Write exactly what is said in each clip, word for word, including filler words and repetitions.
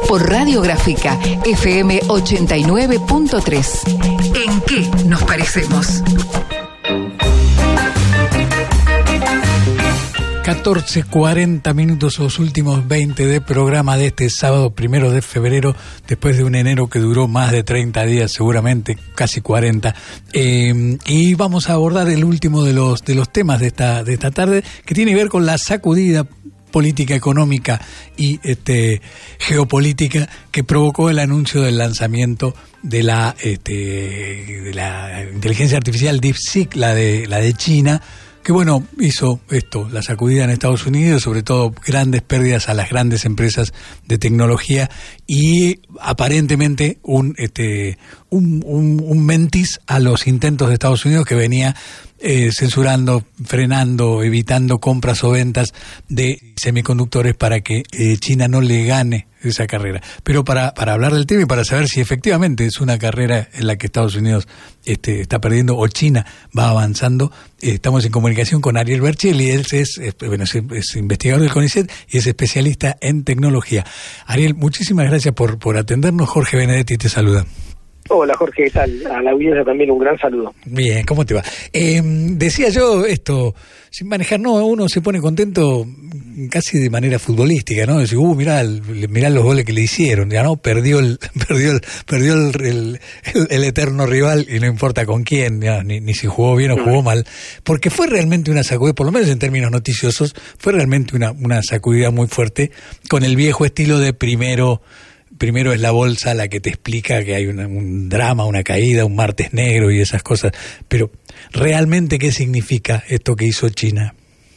por Radiográfica F M ochenta y nueve punto tres. ¿En qué nos parecemos? catorce cuarenta minutos, los últimos veinte de programa de este sábado primero de febrero, después de un enero que duró más de treinta días, seguramente casi cuarenta, eh, y vamos a abordar el último de los de los temas de esta de esta tarde, que tiene que ver con la sacudida política, económica y este geopolítica que provocó el anuncio del lanzamiento de la este de la inteligencia artificial DeepSeek, la de la de China, que bueno, hizo esto, la sacudida en Estados Unidos, sobre todo grandes pérdidas a las grandes empresas de tecnología y aparentemente un este un, un, un mentis a los intentos de Estados Unidos, que venía eh, censurando, frenando, evitando compras o ventas de semiconductores para que eh, China no le gane esa carrera. Pero para, para hablar del tema y para saber si efectivamente es una carrera en la que Estados Unidos este, está perdiendo o China va avanzando, eh, estamos en comunicación con Ariel Berchelli. Él es, es, bueno, es, es investigador del CONICET y es especialista en tecnología. Ariel, muchísimas gracias por, por atendernos. Jorge Benedetti te saluda. Hola Jorge, ¿qué tal? A la audiencia también un gran saludo. Bien, ¿cómo te va? Eh, decía yo esto, sin manejar, no, uno se pone contento casi de manera futbolística, ¿no? Decir, uh, mirá, mirá los goles que le hicieron, ya no, perdió el, perdió el, perdió el, el, el, el eterno rival, y no importa con quién, ya, ni, ni si jugó bien o jugó mal, porque fue realmente una sacudida, por lo menos en términos noticiosos, fue realmente una, una sacudida muy fuerte, con el viejo estilo de primero. Primero es la bolsa la que te explica que hay una, un drama, una caída, un martes negro y esas cosas. Pero, ¿realmente qué significa esto que hizo China?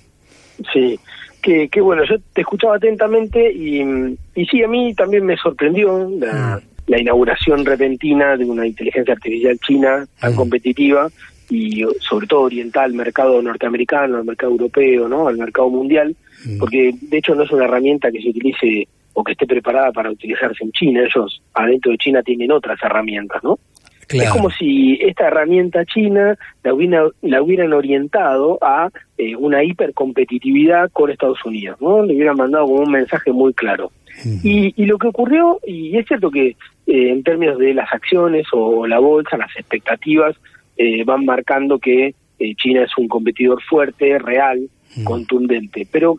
Sí, que, que bueno, yo te escuchaba atentamente y, y sí, a mí también me sorprendió la, mm. la inauguración repentina de una inteligencia artificial china tan mm. competitiva y sobre todo orientada al mercado norteamericano, al mercado europeo, ¿no? Al mercado mundial, mm. porque de hecho no es una herramienta que se utilice o que esté preparada para utilizarse en China. Ellos adentro de China tienen otras herramientas, ¿no? Claro. Es como si esta herramienta china la, hubiera, la hubieran orientado a eh, una hipercompetitividad con Estados Unidos, ¿no? Le hubieran mandado como un mensaje muy claro. Uh-huh. Y, y lo que ocurrió, y es cierto que eh, en términos de las acciones o, o la bolsa, las expectativas eh, van marcando que eh, China es un competidor fuerte, real, uh-huh. contundente, pero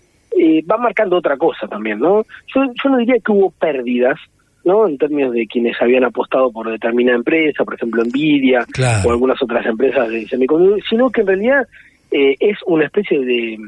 Eh, va marcando otra cosa también, ¿no? Yo, yo no diría que hubo pérdidas, ¿no? En términos de quienes habían apostado por determinada empresa, por ejemplo Nvidia, claro. o algunas otras empresas de semiconductores, sino que en realidad eh, es una especie de,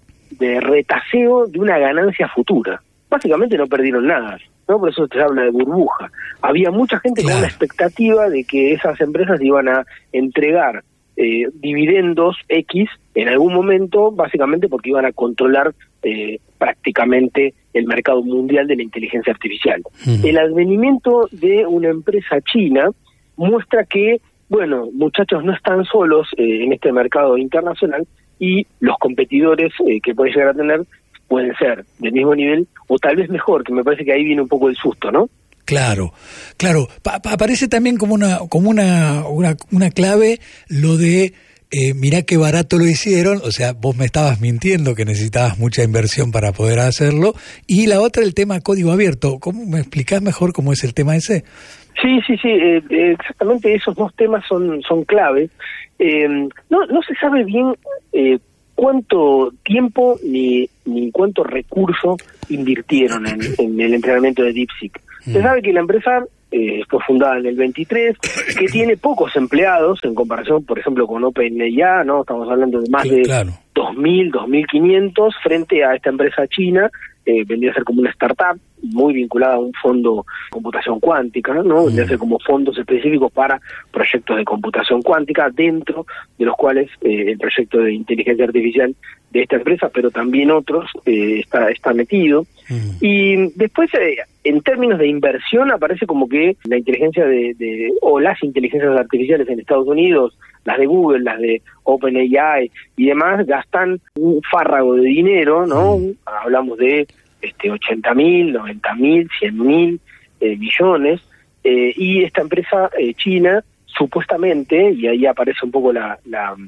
de retaseo de una ganancia futura. Básicamente no perdieron nada, ¿no? Por eso se habla de burbuja. Había mucha gente claro. con la expectativa de que esas empresas iban a entregar eh, dividendos X en algún momento, básicamente porque iban a controlar eh, prácticamente el mercado mundial de la inteligencia artificial. Uh-huh. El advenimiento de una empresa china muestra que, bueno, muchachos, no están solos eh, en este mercado internacional, y los competidores eh, que pueden llegar a tener pueden ser del mismo nivel o tal vez mejor, que me parece que ahí viene un poco el susto, ¿no? Claro, claro. Pa- aparece también como una como una una, una clave lo de eh, mirá qué barato lo hicieron, o sea, vos me estabas mintiendo que necesitabas mucha inversión para poder hacerlo, y la otra, el tema código abierto. ¿Cómo me explicás mejor cómo es el tema ese? Sí, sí, sí, eh, exactamente esos dos temas son son clave. Eh, no no se sabe bien eh, cuánto tiempo ni ni cuánto recurso invirtieron en, en el entrenamiento de DeepSeek. Se sabe que la empresa eh, fue fundada en el veintitrés, que tiene pocos empleados en comparación, por ejemplo, con OpenAI, ¿no? Estamos hablando de más sí, de claro. dos mil, dos mil quinientos frente a esta empresa china. Eh, vendría a ser como una startup muy vinculada a un fondo de computación cuántica, ¿no? Vendría a ser como fondos específicos para proyectos de computación cuántica, dentro de los cuales eh, el proyecto de inteligencia artificial de esta empresa, pero también otros, eh, está, está metido. Uh-huh. Y después, eh, en términos de inversión, aparece como que la inteligencia de, de, o las inteligencias artificiales en Estados Unidos, las de Google, las de OpenAI y demás, gastan un fárrago de dinero, ¿no? Uh-huh. Hablamos de este ochenta mil, noventa mil, cien mil eh, millones, eh, y esta empresa eh, china, supuestamente, y ahí aparece un poco la, la,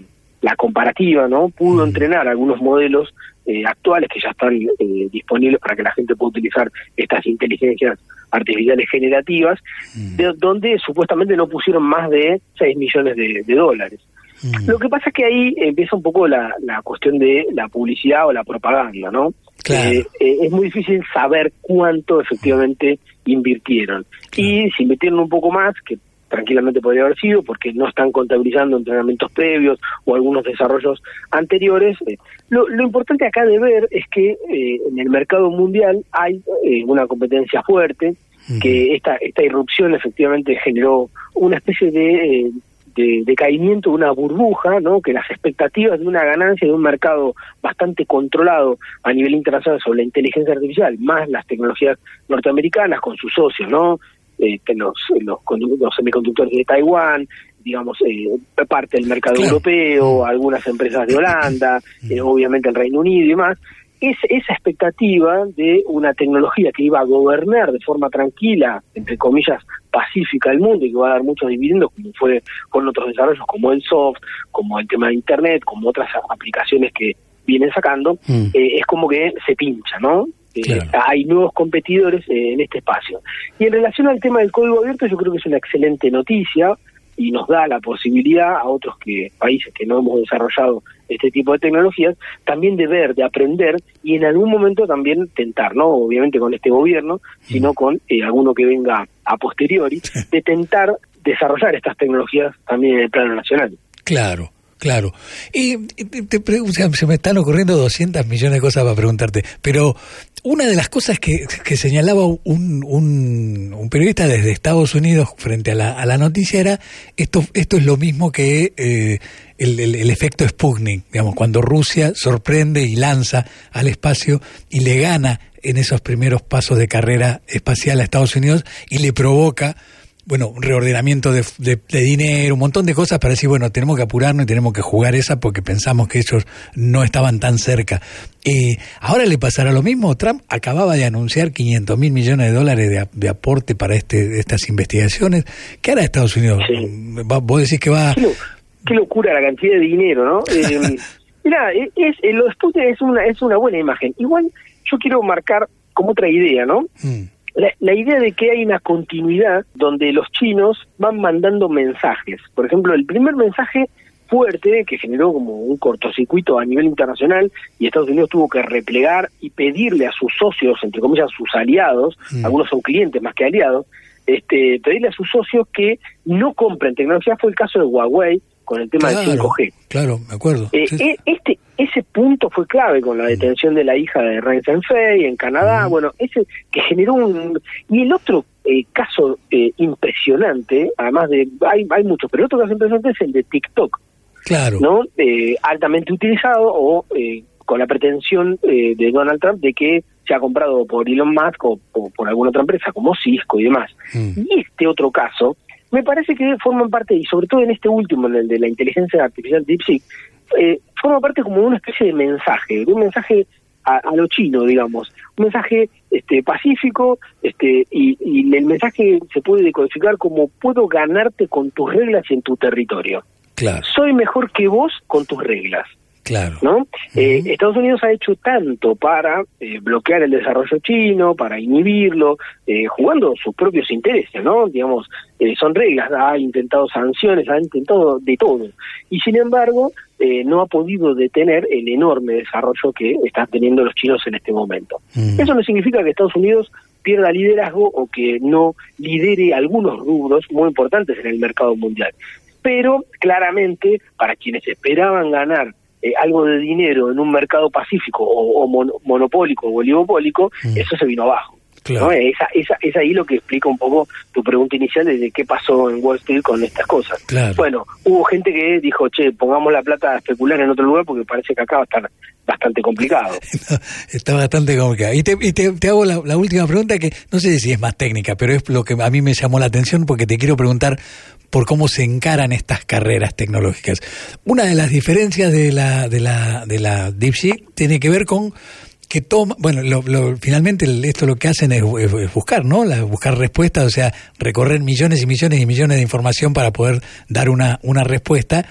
la comparativa, ¿no? Pudo Mm. entrenar algunos modelos eh, actuales que ya están eh, disponibles para que la gente pueda utilizar estas inteligencias artificiales generativas, Mm. de, donde supuestamente no pusieron más de seis millones de, de dólares. Mm. Lo que pasa es que ahí empieza un poco la, la cuestión de la publicidad o la propaganda, ¿no? Claro. Eh, eh, es muy difícil saber cuánto efectivamente invirtieron. Claro. Y si invirtieron un poco más, que tranquilamente podría haber sido, porque no están contabilizando entrenamientos previos o algunos desarrollos anteriores. Eh, lo, lo importante acá de ver es que eh, en el mercado mundial hay eh, una competencia fuerte, Mm. que esta, esta irrupción efectivamente generó una especie de... Eh, de decaimiento de una burbuja, ¿no? Que las expectativas de una ganancia de un mercado bastante controlado a nivel internacional sobre la inteligencia artificial, más las tecnologías norteamericanas con sus socios, ¿no? Eh, los, los, los semiconductores de Taiwán, digamos, eh, parte del mercado Claro. europeo, algunas empresas de Holanda, eh, obviamente el Reino Unido y demás. Es, esa expectativa de una tecnología que iba a gobernar de forma tranquila, entre comillas, pacífica el mundo y que va a dar muchos dividendos, como fue con otros desarrollos como el soft, como el tema de Internet, como otras aplicaciones que vienen sacando, Mm. eh, es como que se pincha, ¿no? Eh, Claro. Hay nuevos competidores eh, en este espacio. Y en relación al tema del código abierto, yo creo que es una excelente noticia y nos da la posibilidad a otros que países que no hemos desarrollado este tipo de tecnologías, también de ver, de aprender y en algún momento también tentar, no obviamente con este gobierno, sino con eh, alguno que venga a posteriori, de tentar desarrollar estas tecnologías también en el plano nacional. Claro, claro. Y te, te pre- o sea, se me están ocurriendo doscientos millones de cosas para preguntarte, pero una de las cosas que, que señalaba un, un, un periodista desde Estados Unidos frente a la, a la noticia era esto, esto es lo mismo que eh, el, el, el efecto Sputnik, digamos, cuando Rusia sorprende y lanza al espacio y le gana en esos primeros pasos de carrera espacial a Estados Unidos y le provoca, bueno, un reordenamiento de, de, de dinero, un montón de cosas para decir, bueno, tenemos que apurarnos y tenemos que jugar esa porque pensamos que ellos no estaban tan cerca. Eh, ¿Ahora le pasará lo mismo? Trump acababa de anunciar quinientos mil millones de dólares de, de aporte para este estas investigaciones. ¿Qué hará Estados Unidos? Sí. Va, vos decís que va... Qué, lo, qué locura la cantidad de dinero, ¿no? Eh, mirá, es, es, lo de Sputnik es una, es una buena imagen. Igual yo quiero marcar como otra idea, ¿no? Mm. La, la idea de que hay una continuidad donde los chinos van mandando mensajes. Por ejemplo, el primer mensaje fuerte que generó como un cortocircuito a nivel internacional y Estados Unidos tuvo que replegar y pedirle a sus socios, entre comillas, sus aliados, Mm. algunos son clientes más que aliados, este, pedirle a sus socios que no compren tecnología. Fue el caso de Huawei con el tema Claro, del cinco G. claro, me acuerdo. Eh, Sí. eh, este ese punto fue clave con la detención de la hija de Ren Zhengfei en Canadá, Mm. bueno, ese que generó un... Y el otro eh, caso eh, impresionante, además de... Hay, hay muchos, pero el otro caso impresionante es el de TikTok, Claro. ¿no? Eh, altamente utilizado o eh, con la pretensión eh, de Donald Trump de que se ha comprado por Elon Musk o, o por alguna otra empresa como Cisco y demás. Mm. Y este otro caso, me parece que forman parte, y sobre todo en este último, en el de la inteligencia artificial DeepSeek, eh, forma parte como de una especie de mensaje, de un mensaje a, a lo chino, digamos, un mensaje este pacífico, este y, y el mensaje se puede decodificar como puedo ganarte con tus reglas y en tu territorio. Claro, Soy mejor que vos con tus reglas. claro. ¿No? Eh, Ujú. Estados Unidos ha hecho tanto para eh, bloquear el desarrollo chino, para inhibirlo, eh, jugando sus propios intereses, ¿no? Digamos, eh, son reglas, ha intentado sanciones, ha intentado de todo. Y sin embargo, eh, no ha podido detener el enorme desarrollo que están teniendo los chinos en este momento. Mm. Eso no significa que Estados Unidos pierda liderazgo o que no lidere algunos rubros muy importantes en el mercado mundial. Pero claramente, para quienes esperaban ganar eh, algo de dinero en un mercado pacífico o, o mon- monopólico o oligopólico, Mm. eso se vino abajo. Claro. ¿No? Esa, esa, es ahí lo que explica un poco tu pregunta inicial de qué pasó en Wall Street con estas cosas. Claro. Bueno, hubo gente que dijo, che, pongamos la plata a especular en otro lugar porque parece que acá va a estar bastante complicado. No, está bastante complicado. Y, te, y te, te hago la, la última pregunta que no sé si es más técnica, pero es lo que a mí me llamó la atención porque te quiero preguntar por cómo se encaran estas carreras tecnológicas. Una de las diferencias de la de la de la DeepSeek tiene que ver con que toma, bueno, lo, lo, finalmente esto lo que hacen es, es, es buscar, ¿no? La, buscar respuestas, o sea, recorrer millones y millones y millones de información para poder dar una, una respuesta.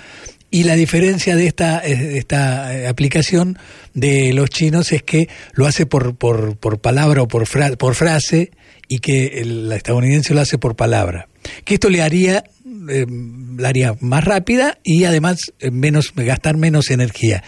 Y la diferencia de esta, esta aplicación de los chinos es que lo hace por, por, por palabra o por, fra, por frase, y que el estadounidense lo hace por palabra. Que esto le haría, eh, la haría más rápida y además eh, menos gastar menos energía.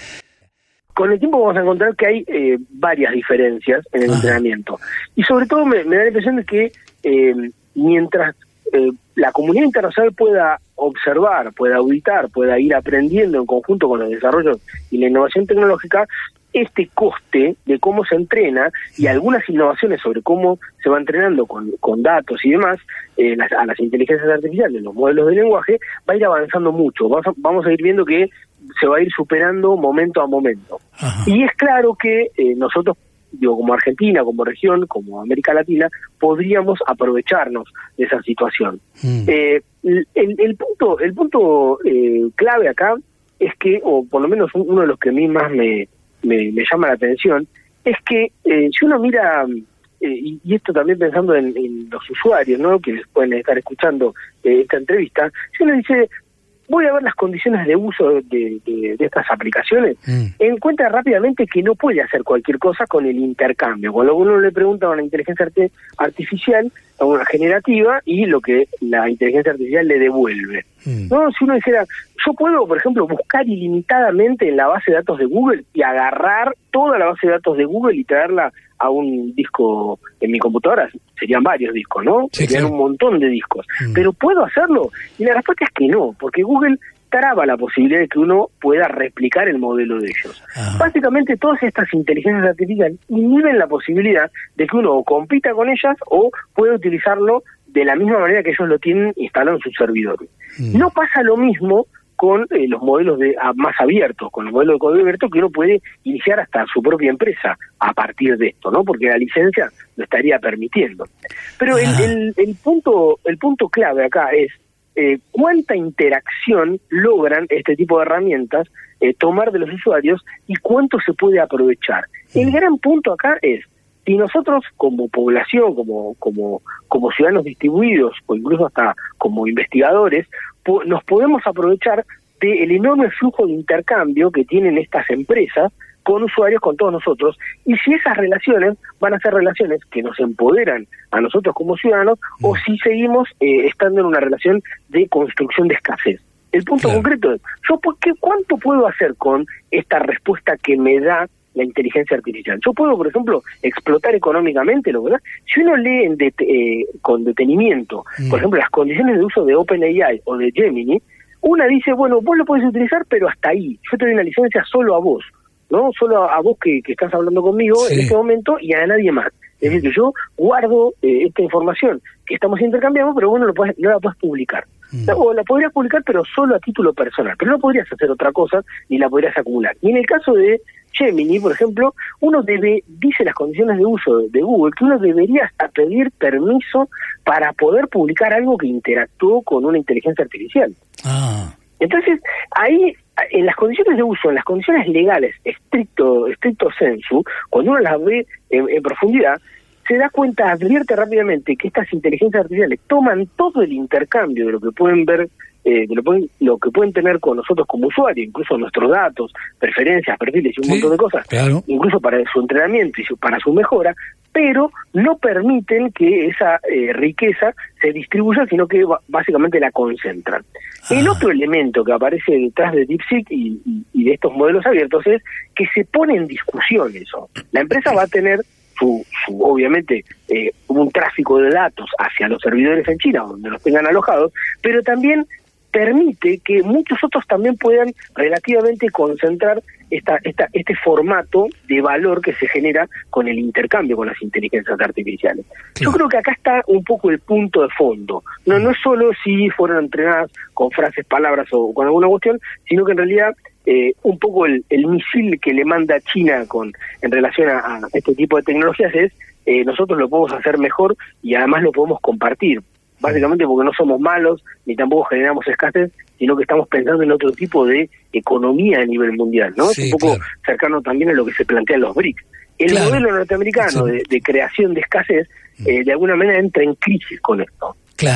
Con el tiempo vamos a encontrar que hay eh, varias diferencias en el Ajá. entrenamiento. Y sobre todo me, me da la impresión de que eh, mientras eh, la comunidad internacional pueda observar, pueda auditar, pueda ir aprendiendo en conjunto con los desarrollos y la innovación tecnológica, este coste de cómo se entrena y algunas innovaciones sobre cómo se va entrenando con, con datos y demás, eh, las, a las inteligencias artificiales, los modelos de lenguaje, va a ir avanzando mucho. Vamos a, vamos a ir viendo que se va a ir superando momento a momento. Ajá. Y es claro que eh, nosotros, digo, como Argentina, como región, como América Latina, podríamos aprovecharnos de esa situación. Mm. Eh, el, el punto, el punto eh, clave acá es que, o por lo menos uno de los que a mí más me Me, me llama la atención, es que eh, si uno mira, eh, y, y esto también pensando en, en los usuarios, ¿no?, que pueden estar escuchando eh, esta entrevista, si uno dice, voy a ver las condiciones de uso de, de, de estas aplicaciones, mm. encuentra rápidamente que no puede hacer cualquier cosa con el intercambio. Cuando uno le pregunta a una inteligencia art- artificial, a una generativa, y lo que la inteligencia artificial le devuelve. Mm. No, si uno dijera, yo puedo, por ejemplo, buscar ilimitadamente en la base de datos de Google y agarrar toda la base de datos de Google y traerla a un disco en mi computadora, serían varios discos, ¿no? Sí, serían claro. un montón de discos. Mm. ¿Pero puedo hacerlo? Y la respuesta es que no, porque Google traba la posibilidad de que uno pueda replicar el modelo de ellos. Ajá. Básicamente todas estas inteligencias artificiales inhiben la posibilidad de que uno o compita con ellas o pueda utilizarlo de la misma manera que ellos lo tienen instalado en sus servidores. Mm. No pasa lo mismo con eh, los modelos de a, más abiertos, con los modelos de código abierto, que uno puede iniciar hasta su propia empresa a partir de esto, ¿no? Porque la licencia lo estaría permitiendo. Pero el, el, el punto el punto clave acá es eh, cuánta interacción logran este tipo de herramientas eh, tomar de los usuarios y cuánto se puede aprovechar. El gran punto acá es, si nosotros como población, como como como ciudadanos distribuidos, o incluso hasta como investigadores, po- nos podemos aprovechar del enorme flujo de intercambio que tienen estas empresas con usuarios, con todos nosotros, y si esas relaciones van a ser relaciones que nos empoderan a nosotros como ciudadanos, mm. o si seguimos eh, estando en una relación de construcción de escasez. El punto claro. concreto es, yo ¿qué, ¿cuánto puedo hacer con esta respuesta que me da la inteligencia artificial? Yo puedo, por ejemplo, explotar económicamente, ¿lo verdad? Si uno lee en det- eh, con detenimiento, mm. por ejemplo, las condiciones de uso de OpenAI o de Gemini, una dice, bueno, vos lo podés utilizar, pero hasta ahí. Yo te doy una licencia solo a vos, ¿no? Solo a, a vos que, que estás hablando conmigo sí. en este momento y a nadie más. Es decir, que yo guardo eh, esta información que estamos intercambiando, pero bueno, lo podés, no la puedes publicar. Mm. O la podrías publicar, pero solo a título personal. Pero no podrías hacer otra cosa, ni la podrías acumular. Y en el caso de Gemini, por ejemplo, uno debe, dice las condiciones de uso de, de Google, que uno debería hasta pedir permiso para poder publicar algo que interactuó con una inteligencia artificial. Ah. Entonces, ahí, en las condiciones de uso, en las condiciones legales, estricto estricto sensu, cuando uno las ve en, en profundidad, se da cuenta, advierte rápidamente que estas inteligencias artificiales toman todo el intercambio de lo que pueden ver, eh, de lo, pueden, lo que pueden tener con nosotros como usuarios, incluso nuestros datos, preferencias, perfiles y un sí, montón de cosas, claro. incluso para su entrenamiento y su, para su mejora, pero no permiten que esa eh, riqueza se distribuya, sino que b- básicamente la concentran. Ah. El otro elemento que aparece detrás de DeepSeek y, y, y de estos modelos abiertos es que se pone en discusión eso. La empresa va a tener su, su obviamente, eh, un tráfico de datos hacia los servidores en China, donde los tengan alojados, pero también permite que muchos otros también puedan relativamente concentrar esta, esta, este formato de valor que se genera con el intercambio con las inteligencias artificiales. Sí. Yo creo que acá está un poco el punto de fondo. No, no es solo si fueron entrenadas con frases, palabras o con alguna cuestión, sino que en realidad eh, un poco el, el misil que le manda China con en relación a, a este tipo de tecnologías es eh, nosotros lo podemos hacer mejor y además lo podemos compartir. Básicamente porque no somos malos, ni tampoco generamos escasez, sino que estamos pensando en otro tipo de economía a nivel mundial, ¿no? Sí, es un poco claro. cercano también a lo que se plantea en los B R I C S. El claro. modelo norteamericano sí. de, de creación de escasez, eh, de alguna manera entra en crisis con esto. Claro.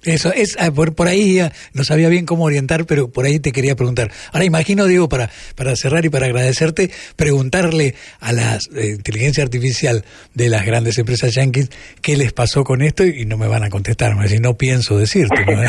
Eso, es por, por ahí ya no sabía bien cómo orientar, pero por ahí te quería preguntar. Ahora imagino, Diego, para, para cerrar y para agradecerte, preguntarle a la eh, inteligencia artificial de las grandes empresas yanquis qué les pasó con esto y no me van a contestar, me decir, no pienso decirte, ¿no?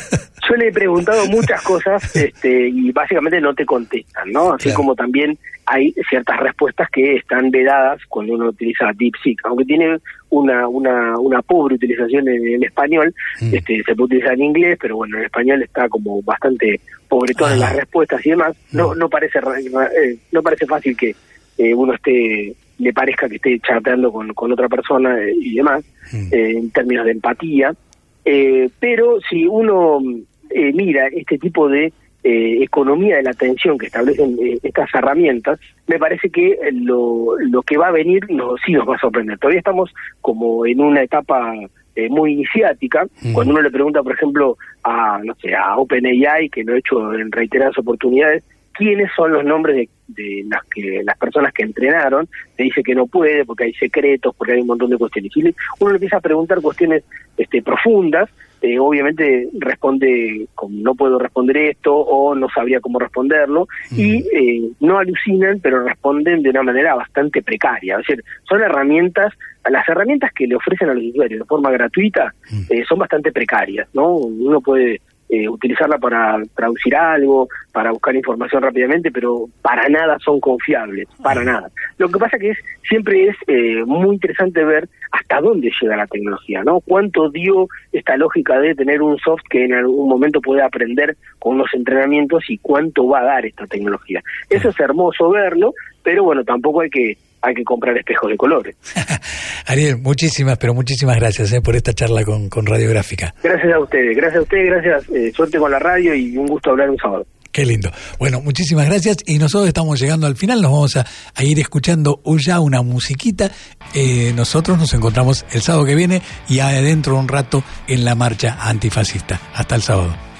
Yo le he preguntado muchas cosas este, y básicamente no te contestan, ¿no? Así claro. Como también hay ciertas respuestas que están vedadas cuando uno utiliza DeepSeek, aunque tiene una una una pobre utilización en, en español, mm. este se puede utilizar en inglés, pero bueno, en español está como bastante pobretón ah. en las respuestas y demás. No no parece eh, no parece fácil que eh, uno esté le parezca que esté chateando con, con otra persona eh, y demás, mm. eh, en términos de empatía, eh, pero si uno Eh, mira este tipo de eh, economía de la atención que establecen eh, estas herramientas, me parece que lo, lo que va a venir no, sí nos va a sorprender. Todavía estamos como en una etapa eh, muy iniciática. Mm. Cuando uno le pregunta, por ejemplo, a no sé a OpenAI, que lo he hecho en reiteradas oportunidades, quiénes son los nombres de, de las que las personas que entrenaron, te dice que no puede porque hay secretos, porque hay un montón de cuestiones. Y uno le empieza a preguntar cuestiones este, profundas. Eh, obviamente responde como no puedo responder esto o no sabría cómo responderlo mm. y eh, no alucinan, pero responden de una manera bastante precaria. Es decir, son herramientas, las herramientas que le ofrecen a los usuarios de forma gratuita mm. eh, son bastante precarias, ¿no? Uno puede eh, utilizarla para traducir algo, para buscar información rápidamente, pero para nada son confiables, para mm. nada. Lo que pasa que es siempre es eh, muy interesante ver hasta dónde llega la tecnología, ¿no? Cuánto dio esta lógica de tener un soft que en algún momento puede aprender con unos entrenamientos y cuánto va a dar esta tecnología. Eso es hermoso verlo, pero bueno, tampoco hay que hay que comprar espejos de colores. Ariel, muchísimas, pero muchísimas gracias eh, por esta charla con, con Radiográfica. Gracias a ustedes, gracias a ustedes, gracias, eh, suerte con la radio y un gusto hablar un sábado. Qué lindo. Bueno, muchísimas gracias y nosotros estamos llegando al final, nos vamos a, a ir escuchando ya una musiquita. Eh, nosotros nos encontramos el sábado que viene y adentro un rato en la marcha antifascista. Hasta el sábado.